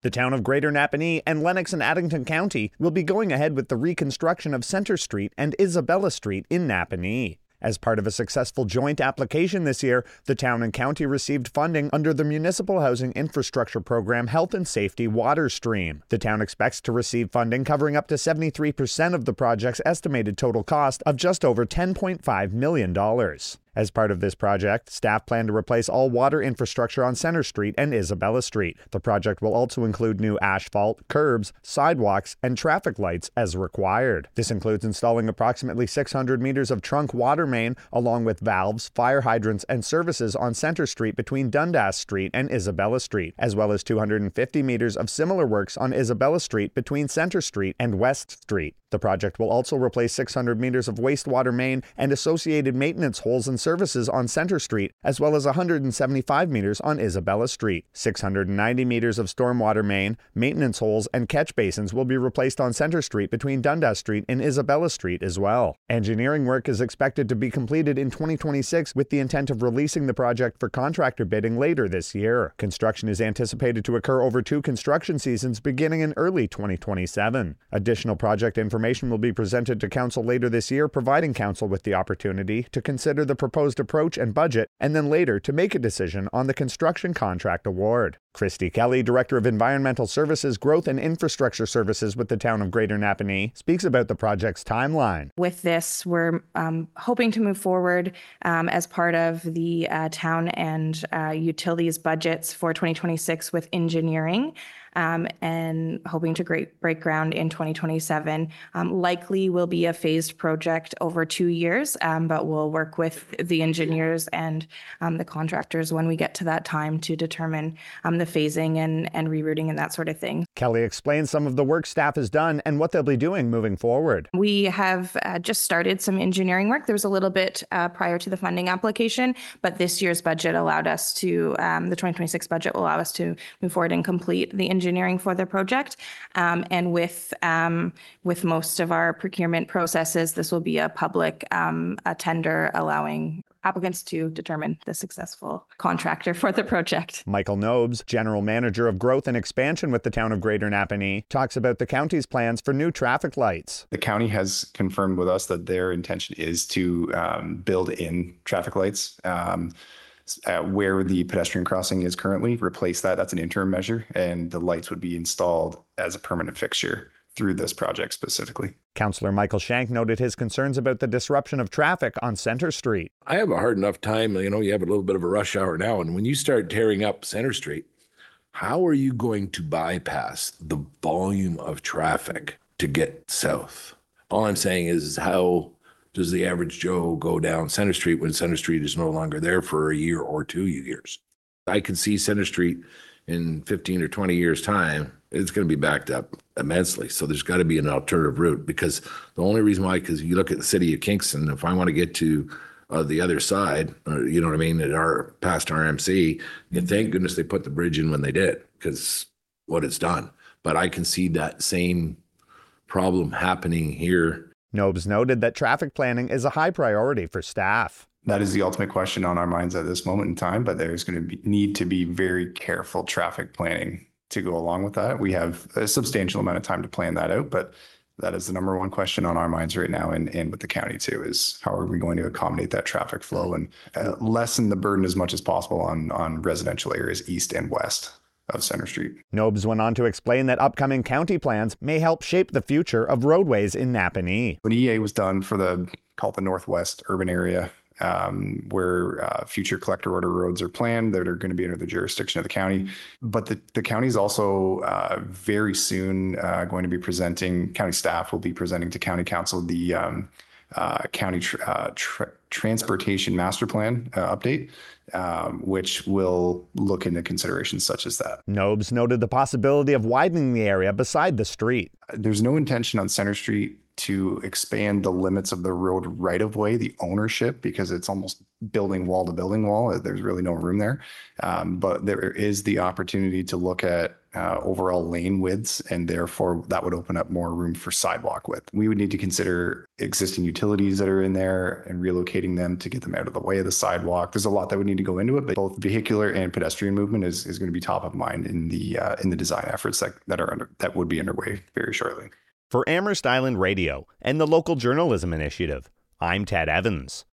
The town of Greater Napanee and Lennox and Addington County will be going ahead with the reconstruction of Centre Street and Isabella Street in Napanee. As part of a successful joint application this year, the town and county received funding under the Municipal Housing Infrastructure Program Health and Safety Water Stream. The town expects to receive funding covering up to 73% of the project's estimated total cost of just over $10.5 million. As part of this project, staff plan to replace all water infrastructure on Centre Street and Isabella Street. The project will also include new asphalt, curbs, sidewalks, and traffic lights as required. This includes installing approximately 600 meters of trunk water main, along with valves, fire hydrants, and services on Centre Street between Dundas Street and Isabella Street, as well as 250 meters of similar works on Isabella Street between Centre Street and West Street. The project will also replace 600 meters of wastewater main and associated maintenance holes and services on Centre Street, as well as 175 meters on Isabella Street. 690 meters of stormwater main, maintenance holes, and catch basins will be replaced on Centre Street between Dundas Street and Isabella Street as well. Engineering work is expected to be completed in 2026 with the intent of releasing the project for contractor bidding later this year. Construction is anticipated to occur over 2 construction seasons beginning in early 2027. Additional project information will be presented to Council later this year, providing Council with the opportunity to consider the proposed approach and budget, and then later to make a decision on the construction contract award. Christy Kelly, Director of Environmental Services, Growth and Infrastructure Services with the town of Greater Napanee, speaks about the project's timeline. With this, we're hoping to move forward as part of the town and utilities budgets for 2026 with engineering. And hoping to break ground in 2027. Likely will be a phased project over 2 years, but we'll work with the engineers and the contractors when we get to that time to determine the phasing and rerouting and that sort of thing. Kelly explains some of the work staff has done and what they'll be doing moving forward. We have just started some engineering work. There was a little bit prior to the funding application, but this year's budget allowed us to, the 2026 budget will allow us to move forward and complete the engineering for the project. And with most of our procurement processes, this will be a public a tender allowing applicants to determine the successful contractor for the project. Michael Nobes, General Manager of Growth and Expansion with the town of Greater Napanee, talks about the county's plans for new traffic lights. The county has confirmed with us that their intention is to build in traffic lights where the pedestrian crossing is currently, replace that. That's an interim measure, and the lights would be installed as a permanent fixture through this project specifically. Councillor Michael Shank noted his concerns about the disruption of traffic on Centre Street. I have a hard enough time, you have a little bit of a rush hour now, and when you start tearing up Centre Street, how are you going to bypass the volume of traffic to get south? All I'm saying is how does the average Joe go down Centre Street when Centre Street is no longer there for a year or 2 years? I could see Centre Street in 15 or 20 years' time, it's going to be backed up immensely. So there's got to be an alternative route, because the only reason why, because you look at the city of Kingston, if I want to get to the other side, you know what I mean, past RMC, and thank goodness they put the bridge in when they did, because what it's done. But I can see that same problem happening here. Nobes noted that traffic planning is a high priority for staff. That is the ultimate question on our minds at this moment in time, but there's going to need to be very careful traffic planning to go along with that. We have a substantial amount of time to plan that out, but that is the number one question on our minds right now, and with the county too, is how are we going to accommodate that traffic flow and lessen the burden as much as possible on residential areas east and west of Centre Street. Nobes went on to explain that upcoming county plans may help shape the future of roadways in Napanee. When EA was done for the northwest urban area, where future collector order roads are planned that are going to be under the jurisdiction of the county. But the county is also very soon going to be presenting, county staff will be presenting to county council the county transportation master plan update, which will look into considerations such as that. Nobes noted the possibility of widening the area beside the street. There's no intention on Centre Street to expand the limits of the road right-of-way, the ownership, because it's almost building wall to building wall. There's really no room there. But there is the opportunity to look at overall lane widths, and therefore that would open up more room for sidewalk width. We would need to consider existing utilities that are in there and relocating them to get them out of the way of the sidewalk. There's a lot that would need to go into it, but both vehicular and pedestrian movement is going to be top of mind in the design efforts that would be underway very shortly. For Amherst Island Radio and the Local Journalism Initiative, I'm Ted Evans.